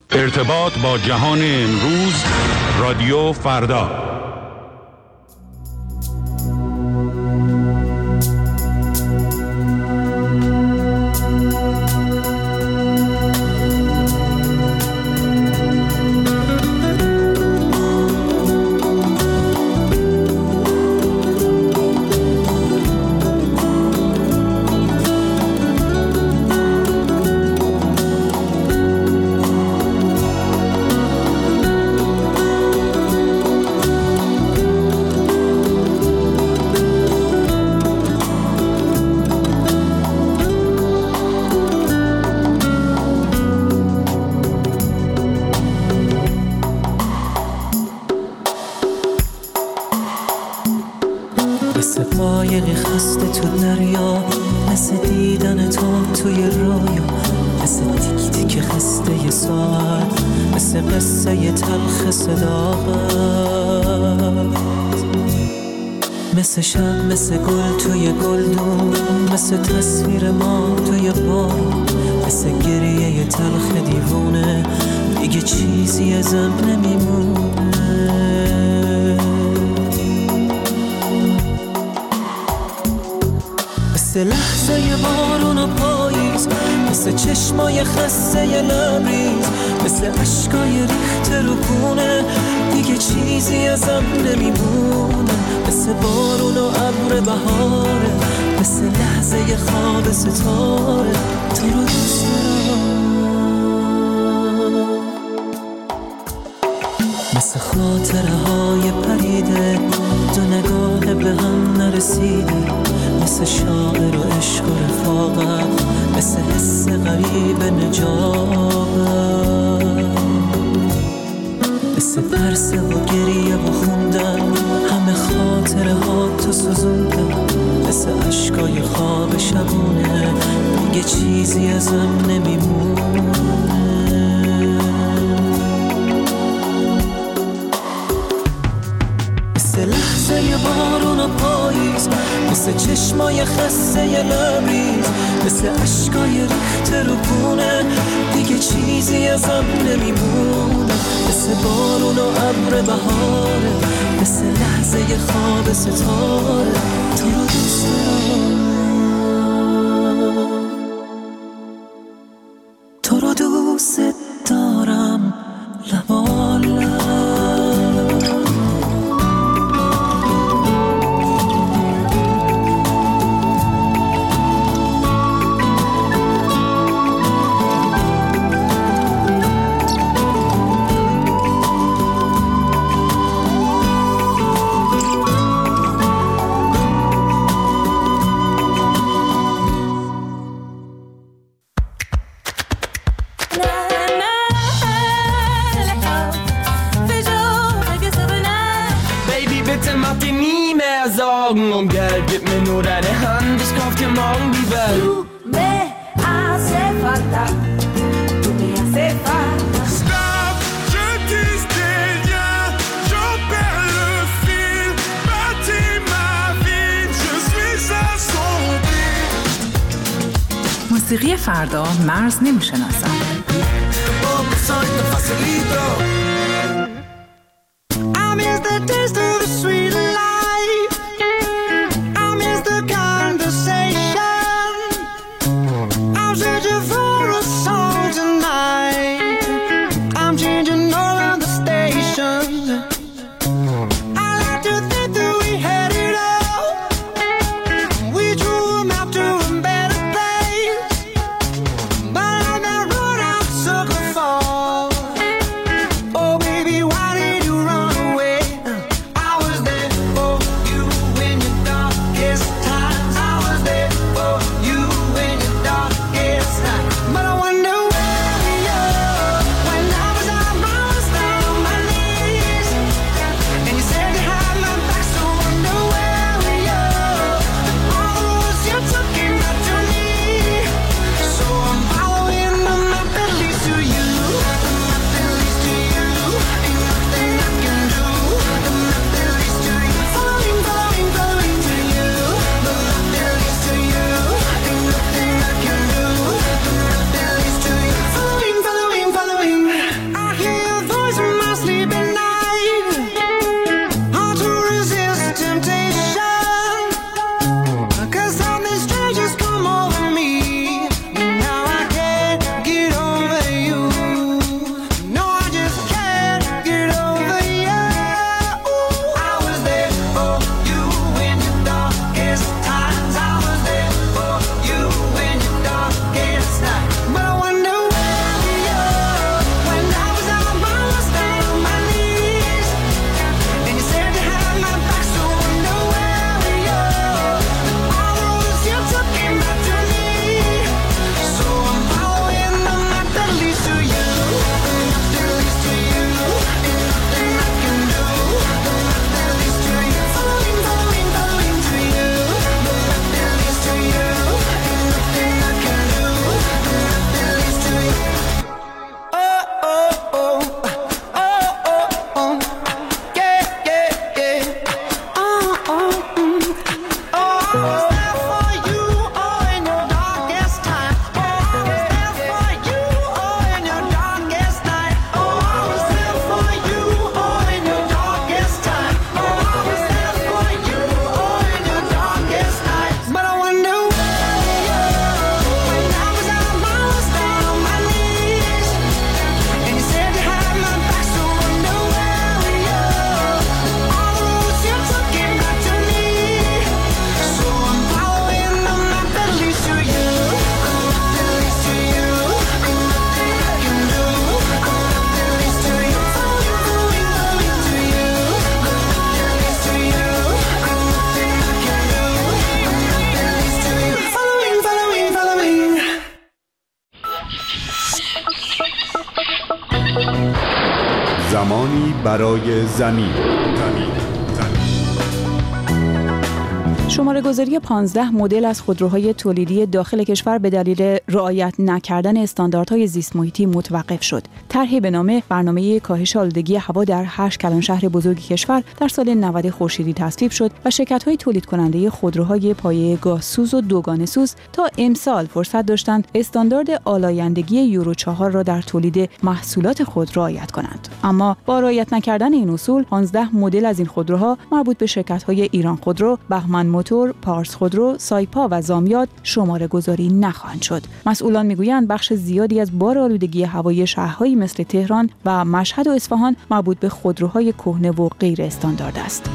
ارتباط با جهان امروز، رادیو فردا. مثل قایقی خسته تو دریا، مثل دیدن تو توی رویا، مثل تیک تیک خسته ی ساعت، مثل قصه ی تلخ صداقت، مثل شب، مثل گل توی گلدون، مثل تصویر ما توی بارون، مثل گریه ی تلخ دیوونه، دیگه چیزی ازم نمیمونه. مثل لحظه ی بارون و پاییز، مثل چشمای خسته ی لبریز، مثل عشقای ریخته رو گونه، دیگه چیزی ازم نمیمونه. مثل بارون و ابر بهاره، مثل لحظه ی خواب ستاره، تو رو دوست دارم. مثل خاطره های پریده، دو نگاه به هم نرسیده، مثل شاعر و عشق و رفاقت، مثل حس غریب نجابت، مثل پرسه و گریه و خوندن، همه خاطره ها تو سوزوندن، مثل عشقای خواب شبونه، دیگه چیزی ازم نمیمونه. مثل لحظه ی بارون و پاییز، مثل چشمای خسته ی لبریز، مثل عشقای ریخته رو گونه، دیگه چیزی ازم نمیمونه. مثل بارون و ابر بهاره، مثل لحظه ی خواب ستاره، تو رو دوست دارم، تو رو دوست دارم لبالب. Um Geld, gib mir nur deine Hand, ich kauf dir morgen die Welt. Tu me hace falta, tu me hace falta. Stop, je tisse des liens, j'en perds le fil. Bâtis ma vie, je suis assombri. موسیقی فردا مرز نمیشناسن. I miss the taste of the sweet life. I miss the conversation. I'm searching for a song tonight. I'm changing all of the stations. I like to think that we had it all. We drew a map to a better place. But on that road زمانی برای زمین. شماره گذاری 15 مدل از خودروهای تولیدی داخل کشور به دلیل رعایت نکردن استانداردهای زیست محیطی متوقف شد. طرحی به نام برنامه کاهش آلودگی هوا در 8 کلان شهر بزرگ کشور در سال 90 خورشیدی تصویب شد و شرکت‌های تولید کننده خودروهای پایه گازسوز و دوگانه سوز تا امسال فرصت داشتند استاندارد آلایندگی یورو 4 را در تولید محصولات خود رعایت کنند. اما با رعایت نکردن این اصول 15 مدل از این خودروها مربوط به شرکت‌های ایران خودرو، بهمن موتور، پارس خودرو، سایپا و زامیات شماره گذاری نخواهند شد. مسئولان میگویند بخش زیادی از بار آلودگی هوایی شهرهایی مثل تهران و مشهد و اصفهان مربوط به خودروهای کهنه و غیر استاندارد است.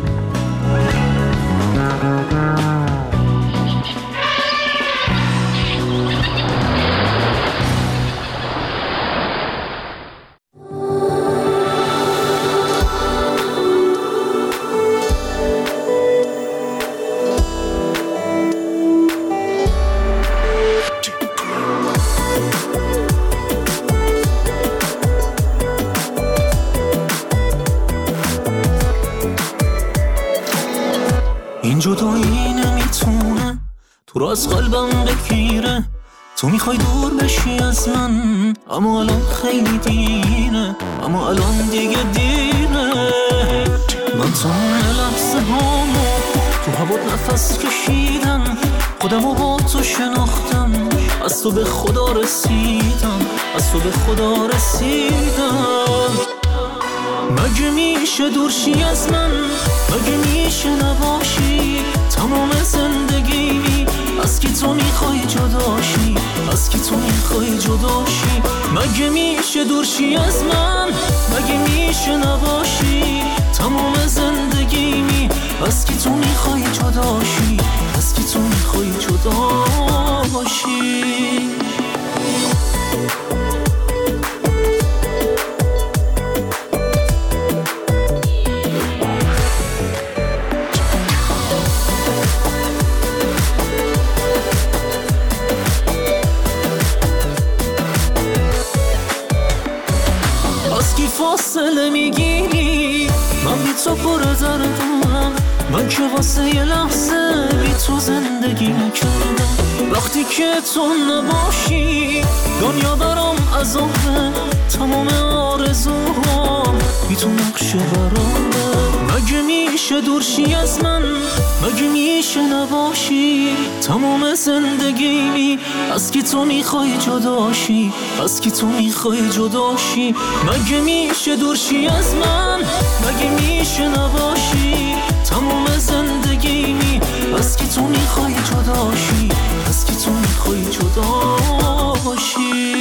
این جدایی نمیتونه تو رو از قلبم بگیره، تو میخوای دور بشی از من، اما الان خیلی دیره، اما الان دیگه دیره. من تمام لحظه هامو تو هوا نفس کشیدم، خودمو با تو شناختم، از تو به خدا رسیدم، از تو به خدا رسیدم. مگه میشه دورشی از من، مگه میشه نباشی تمام زندگی، از کی تو میخوای جداشی، از کی تو میخوای جداشی. مگه میشه دورشی از من، مگه میشه نباشی تمام زندگی، از کی تو میخوای جداشی، از کی تو میخوای جداشی. فاصله میگیری، من بی تو پر دردم، من که واسه یه لحظه بی تو زندگی نکردم. وقتی که تو نباشی دنیا برام عذابه، تمام آرزوهام بی تو نقشه برامه. مگه میشه دورشی از من، مگه میشه نباشی تمام زندگی، از کی تو میخوای جداشی، از کی تو میخوای جداشی. مگه میشه دورشی از من، مگه میشه نباشی تمام زندگی، از کی تو میخوای جداشی، از کی تو میخوای جداشی.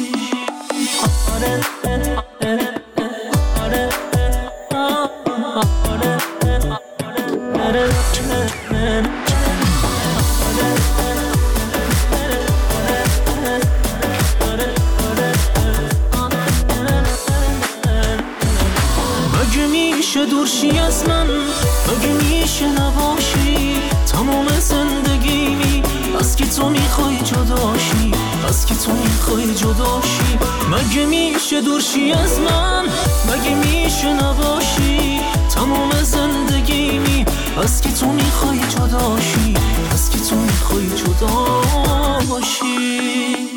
مگه میشه دورشی از من، مگه میشه نباشی تمام زندگی، از کی تو میخوای جداشی، از کی تو میخوای جداشی. مگه میشه دورشی از من، مگه میشه نباشی تمام زندگی، از کی تو میخوای جداشی، از کی تو میخوای جداشی.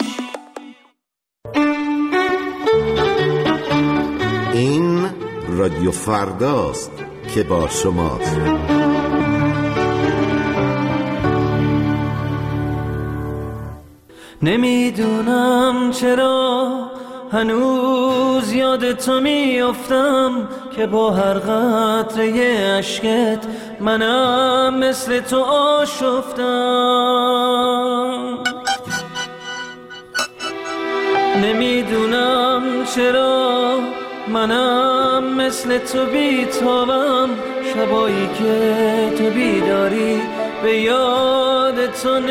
این رادیو فرداست که با شماست. نمیدونم چرا هنوز یاد تو میافتم که با هر قطره اشکت منم مثل تو آشفتم. نمیدونم چرا منم مثل تو بیتابم، شبایی که تو بیداری به یاد تو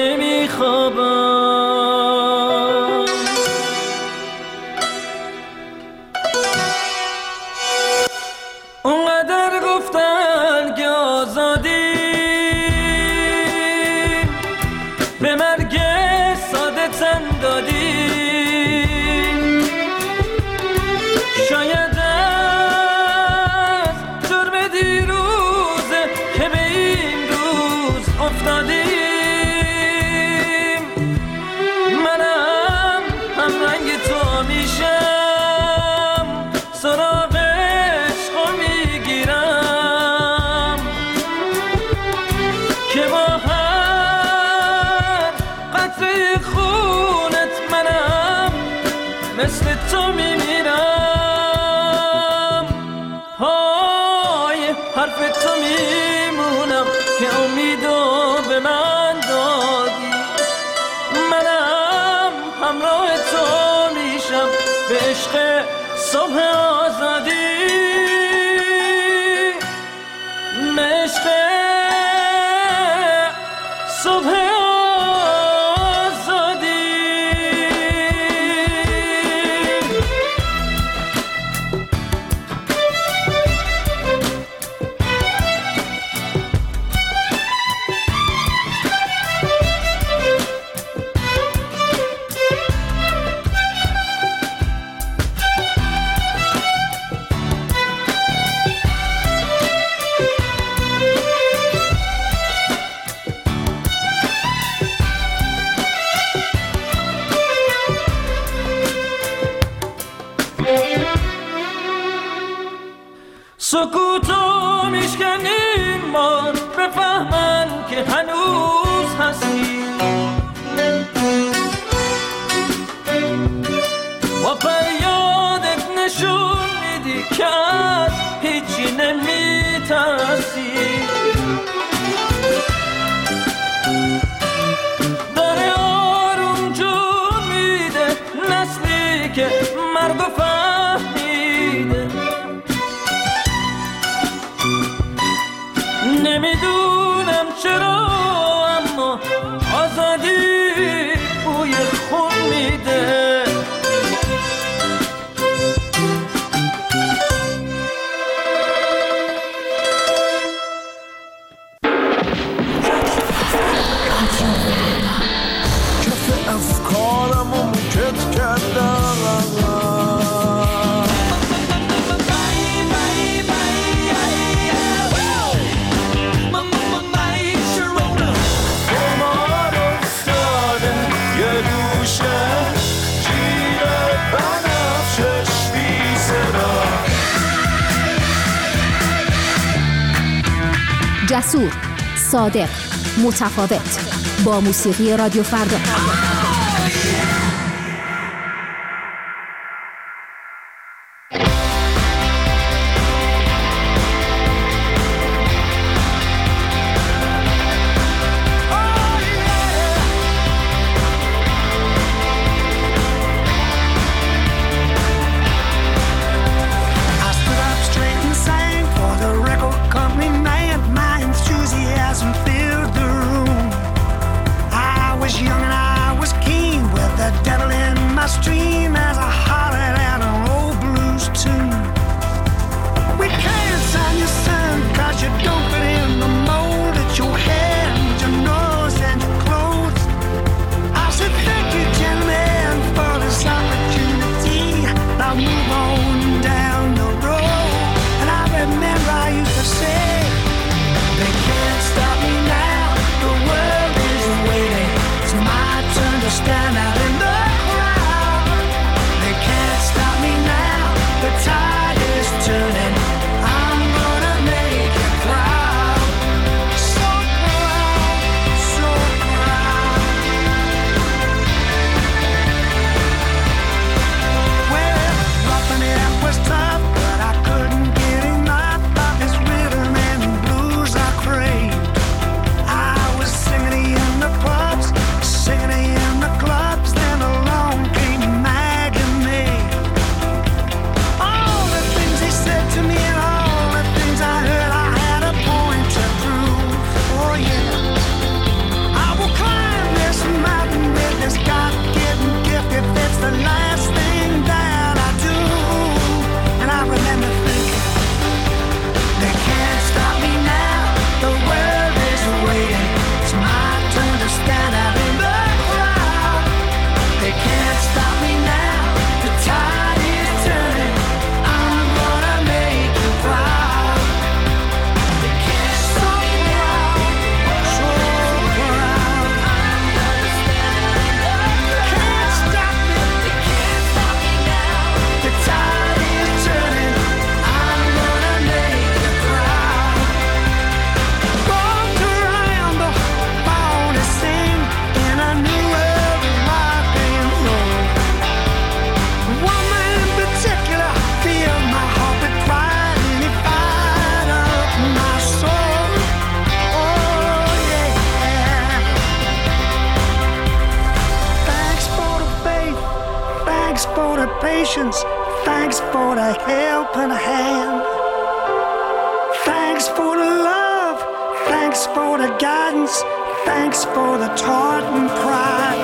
نمیخوابم. اونقدر گفتن که آزادی به مرگ ساده تن دادی، شاید تو میشم سراغ عشقو میگیرم که با هر قطره خونت منم مثل تو میمیرم های حرف تو میمونم که امیدو به من دادی منم همراه تو میشم به عشق صبح آزادی به عشق صبح آزادی سکوتو میشکنیم بار بفهمن که هنوز هستی با فریادت نشون میدی که از هیچی نمیترسی داره آروم جون میده نسلی که مرد و فهمیده نمیدونم چرا اما آزادی بوی خون میده کف افکارم رو موکت کردم جسور، صادق، متفاوت با موسیقی رادیو فردا. Young and I was patience. Thanks for the helping hand. Thanks for the love. Thanks for the guidance. Thanks for the Tartan pride.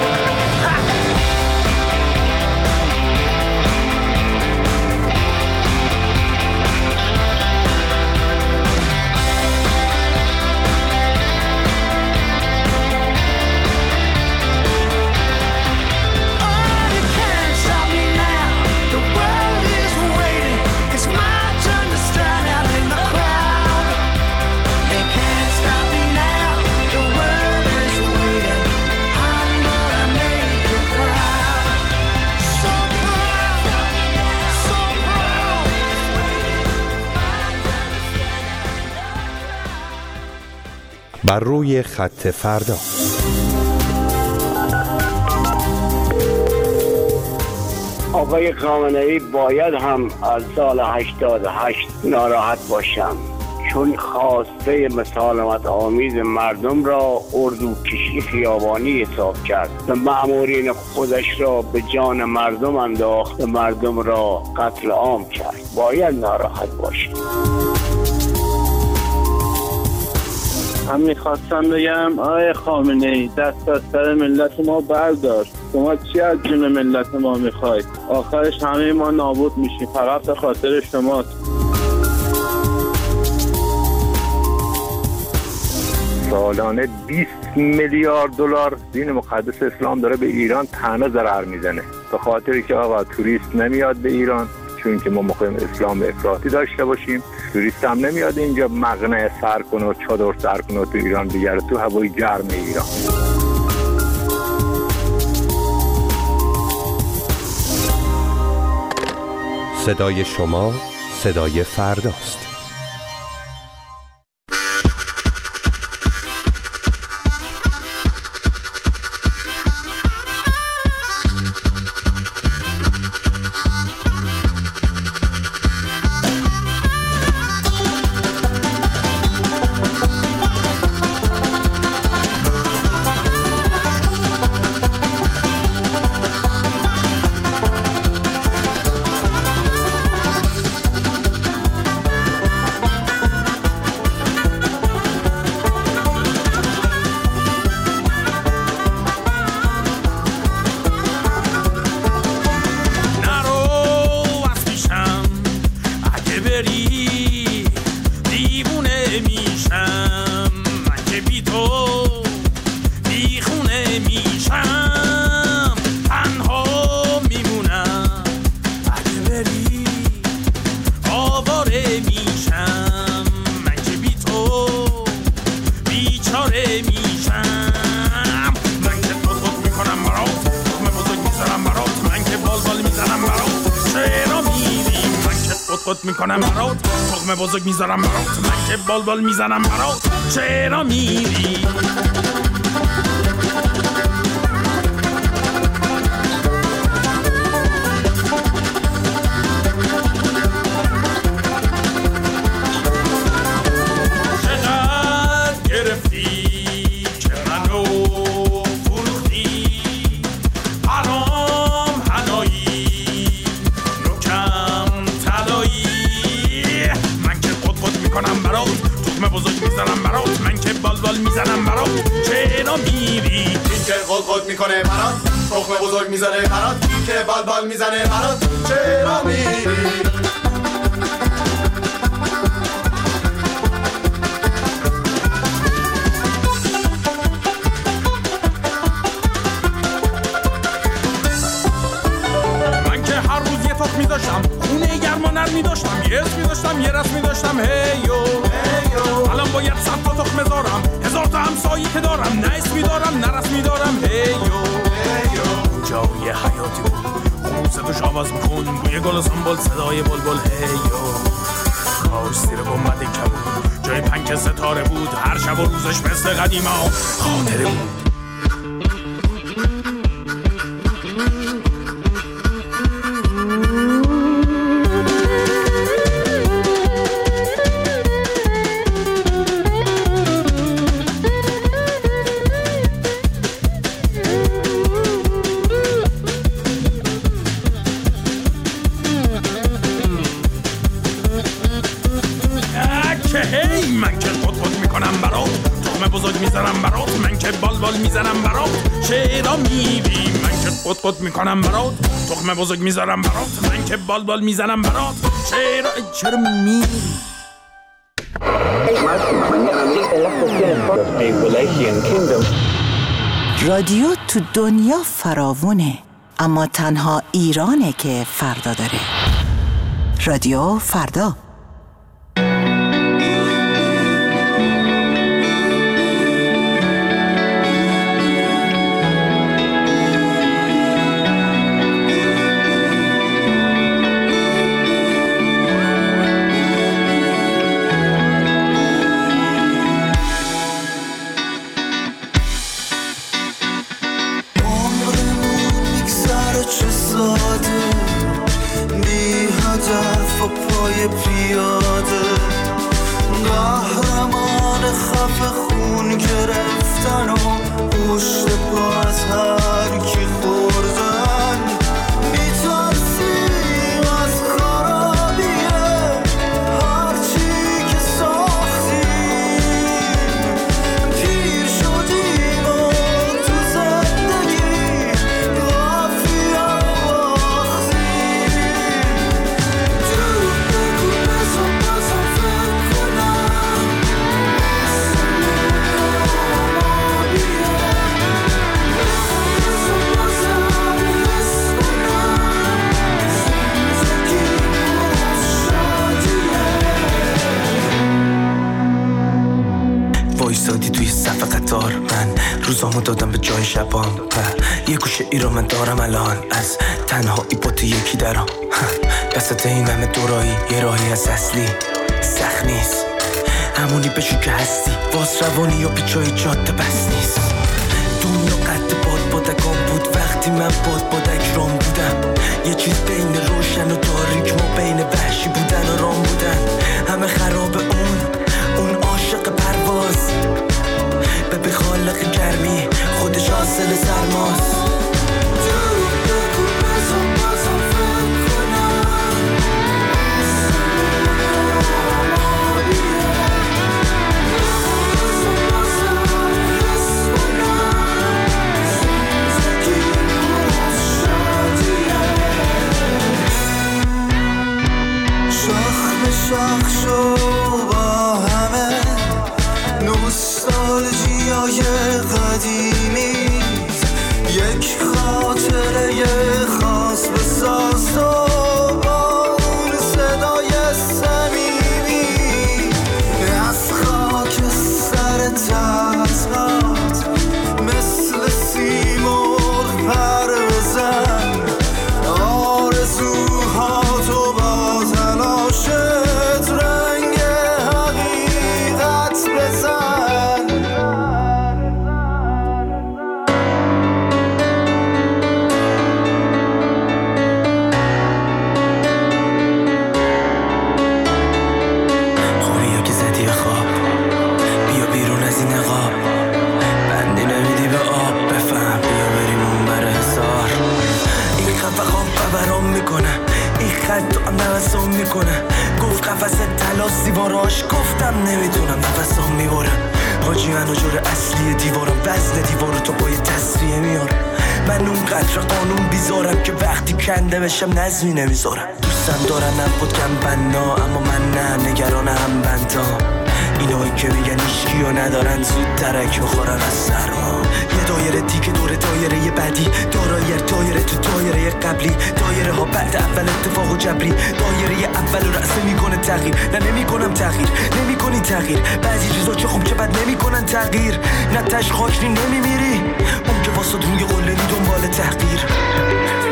بر روی خط فردا. آقای خامنه‌ای باید هم از سال 88 ناراحت باشم، چون خواسته مسالمت آمیز مردم را اردوکشی خیابانی حساب کرد و مأمورین خودش را به جان مردم انداخت و مردم را قتل عام کرد. باید ناراحت باشم. من میخواستم بگم آقای خامنه‌ای دست از سر ملت ما بردار. شما چی از جون ملت ما میخواید؟ آخرش همه ما نابود میشیم، فقط به خاطر شماست. سالانه 20 میلیارد دلار دین مقدس اسلام داره به ایران تنها ضرر میزنه، به خاطری که آقا توریست نمیاد به ایران، چون که ما میخوایم اسلام افراطی داشته باشیم. توریست هم نمیاد اینجا مقنعه سر کنه و چادر سر کنه و تو ایران بگره، تو هوای گرم ایران. صدای شما صدای فرداست. میکنم برات تخم بزرگ میذارم برات، من که بال میزنم برات، چرا میری؟ چقدر گرفتی که منو فروختی، حرام حلایی نوکم طلایی، من که قد میکنم برات تخم بزرگ میزنم برات، من که بال میزنم برات، چرا میری؟ این که قد میکنه برات تخم بزرگ میزنه برات، که بال میزنه برات، چرا میری؟ خونه گرما نرمی داشتم، یه اسمی داشتم، یه رسمی داشتم، هیو الان باید 100 تا تخم زارم، 1000 تا همسایی که دارم، نه اسمی دارم نه رسمی دارم، هیو اونجا یه حیاتی بود، خون صدوش آواز میکن، بوی گل و سنبول، صدای بلبل، هیو کاش زیر گنبد کبود جای پنک ستاره بود، هر شب و روزش مثل قدیما خاطره بود. من که قد میکنم برات، تخم بزرگ میذارم برات، من که بال میزنم برات، چرا میری؟ من که قد میکنم برات، تخم بزرگ میذارم برات، من که بال میزنم برات، چرا میری؟ رادیو تو دنیا فراوونه، اما تنها ایرانه که فردا داره. رادیو فردا. پیاده قهرمان خفه خون گرفتن و پشت پا از هر کی خوردن، میترسیم از خرابیه هرچی که ساختیم، پیر شدیم و تو زندگی قافیه وایسادی توی صف قطار، من روزامو دادم به جای شبام، یه گوشه ای رو من دارم الان، از تنهایی با تو یکی درام، وسط این همه دورایی یه راهی از اصلی سخت نیست، همونی بشو که هستی، واس روانی و پیچای جاده بس نیست، دنیا قد بادکام بود وقتی من بادک رام بودم، یه چیز بین روشن و تاریک، ما بین وحشی بودن و رام بودن، همه خراب اون عاشق پرواز، به خالق گرمی خودش حاصل سرماست. شاخ شو با همه نوستالژیای قدیمی، یک خاطره خاص بساز و با اون صدای صمیمی، از خاک سر تسمات مثل سیمرغ پر بزن، آرزوهاتو با تلاشت رنگ حقیقت بزن. خوبی که زدی خواب، بیا بیرون از این نقاب، بندی نمیدی به آب، بفهم بیا بریم اون بر حسار، این خفه خواب برام میکنه، این خط تو هم نفسام میکنه، گفت قفص تلاس دیواراش، گفتم نمیتونم نفسام میبره، حاجی منو جور اصلی دیوارم، وزن دیوارو تو با یه تصفیه میارم، من اون قطر قانون بیزارم که وقتی کنده بشم نظمی نمیذارم، دوستم دارنم خودکم بنا، اما من نه نگران هم بندام، اینایی که میگن هیچکی رو ندارن زود ترک بخورن از سرما، یه دایره دیگه دور دایره یه بعدی، دایره تو دایره قبلی، دایره ها بعد اول اتفاق و جبری، دایره اول رأسه میکنه تغییر، نه نمیکنم تغییر، نمیکنی تغییر، بعضی چیزا چه خوب چه بد نمیکنن تغییر، نه تش خاک نمیمیری، اون که واسه روی قله دنبال تحقیر.